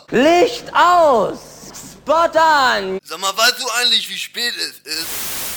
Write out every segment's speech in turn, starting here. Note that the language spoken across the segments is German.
Licht aus! Spot an! Sag mal, weißt du eigentlich, wie spät es ist?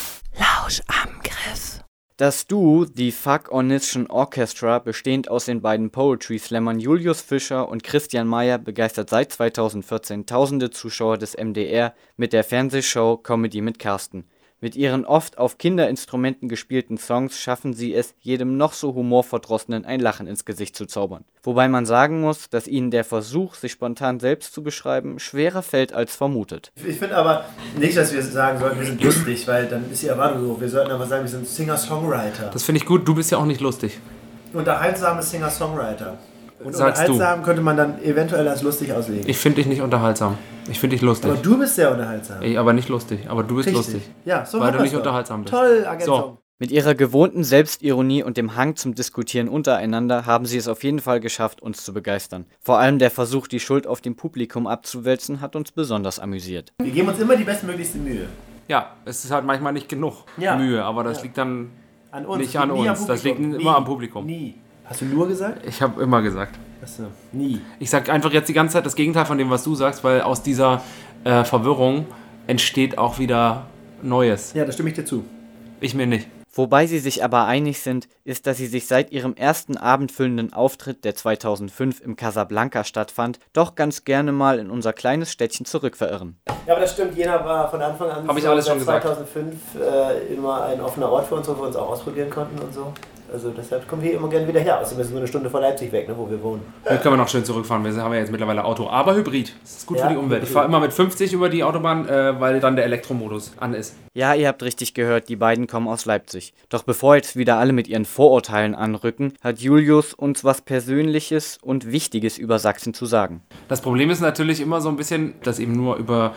Lauschangriff. Das Duo The Fuck Omniscient Orchestra, bestehend aus den beiden Poetry-Slammern Julius Fischer und Christian Mayer, begeistert seit 2014 tausende Zuschauer des MDR mit der Fernsehshow Comedy mit Carsten. Mit ihren oft auf Kinderinstrumenten gespielten Songs schaffen sie es, jedem noch so Humorverdrossenen ein Lachen ins Gesicht zu zaubern. Wobei man sagen muss, dass ihnen der Versuch, sich spontan selbst zu beschreiben, schwerer fällt als vermutet. Ich finde aber nicht, dass wir sagen sollten, wir sind lustig, weil dann ist die Erwartung so. Wir sollten aber sagen, wir sind Singer-Songwriter. Das finde ich gut, du bist ja auch nicht lustig. Unterhaltsame Singer-Songwriter. Und Sagst unterhaltsam könnte man dann eventuell als lustig auslegen. Ich finde dich nicht unterhaltsam. Ich finde dich lustig. Aber du bist sehr unterhaltsam. Ich aber nicht lustig. Aber du bist Richtig. lustig. Ja, so weil du nicht doch. unterhaltsam bist. Toll, Ergänzung. So. Mit ihrer gewohnten Selbstironie und dem Hang zum Diskutieren untereinander haben sie es auf jeden Fall geschafft, uns zu begeistern. Vor allem der Versuch, die Schuld auf dem Publikum abzuwälzen, hat uns besonders amüsiert. Wir geben uns immer die bestmöglichste Mühe. Ja, es ist halt manchmal nicht genug Mühe, aber das liegt dann An uns. nicht an uns. Das liegt immer am Publikum. Nie. Hast du nur gesagt? Ich habe immer gesagt. Achso, nie. Ich sage einfach jetzt die ganze Zeit das Gegenteil von dem, was du sagst, weil aus dieser Verwirrung entsteht auch wieder Neues. Ja, da stimme ich dir zu. Ich mir nicht. Wobei sie sich aber einig sind, ist, dass sie sich seit ihrem ersten abendfüllenden Auftritt, der 2005 im Casablanca stattfand, doch ganz gerne mal in unser kleines Städtchen zurückverirren. Ja, aber das stimmt. Jena war von Anfang an Hab ich alles schon gesagt. 2005 immer ein offener Ort für uns, wo wir uns auch ausprobieren konnten und so. Also deshalb kommen wir immer gerne wieder her. Außerdem ist es nur eine Stunde vor Leipzig weg, ne, wo wir wohnen. Hier können wir noch schön zurückfahren. Wir haben ja jetzt mittlerweile Auto, aber Hybrid. Das ist gut für die Umwelt. Ich fahre immer mit 50 über die Autobahn, weil dann der Elektromodus an ist. Ja, ihr habt richtig gehört, die beiden kommen aus Leipzig. Doch bevor jetzt wieder alle mit ihren Vorurteilen anrücken, hat Julius uns was Persönliches und Wichtiges über Sachsen zu sagen. Das Problem ist natürlich immer so ein bisschen, dass eben nur über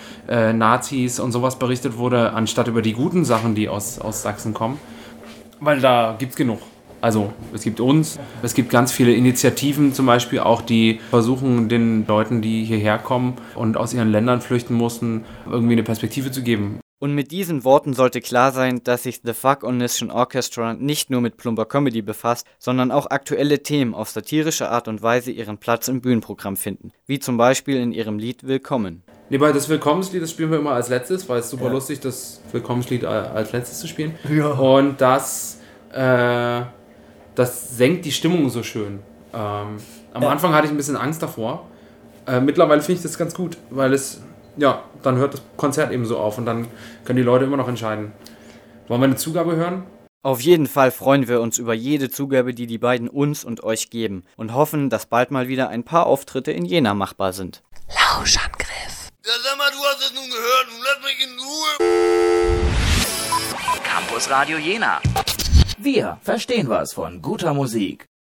Nazis und sowas berichtet wurde, anstatt über die guten Sachen, die aus Sachsen kommen. Weil da gibt's genug. Also es gibt uns, es gibt ganz viele Initiativen zum Beispiel auch, die versuchen den Leuten, die hierher kommen und aus ihren Ländern flüchten mussten, irgendwie eine Perspektive zu geben. Und mit diesen Worten sollte klar sein, dass sich The Fuck Omniscient Orchestra nicht nur mit plumper Comedy befasst, sondern auch aktuelle Themen auf satirische Art und Weise ihren Platz im Bühnenprogramm finden. Wie zum Beispiel in ihrem Lied Willkommen. Nebenbei, das Willkommenslied, das spielen wir immer als letztes, weil es super lustig das Willkommenslied als letztes zu spielen. Ja. Und das senkt die Stimmung so schön. Am Anfang hatte ich ein bisschen Angst davor. Mittlerweile finde ich das ganz gut, weil dann hört das Konzert eben so auf und dann können die Leute immer noch entscheiden. Wollen wir eine Zugabe hören? Auf jeden Fall freuen wir uns über jede Zugabe, die die beiden uns und euch geben und hoffen, dass bald mal wieder ein paar Auftritte in Jena machbar sind. Lauschangriff. Ja, sag mal, du hast es nun gehört. Nun lass mich in Ruhe. Campus Radio Jena. Wir verstehen was von guter Musik.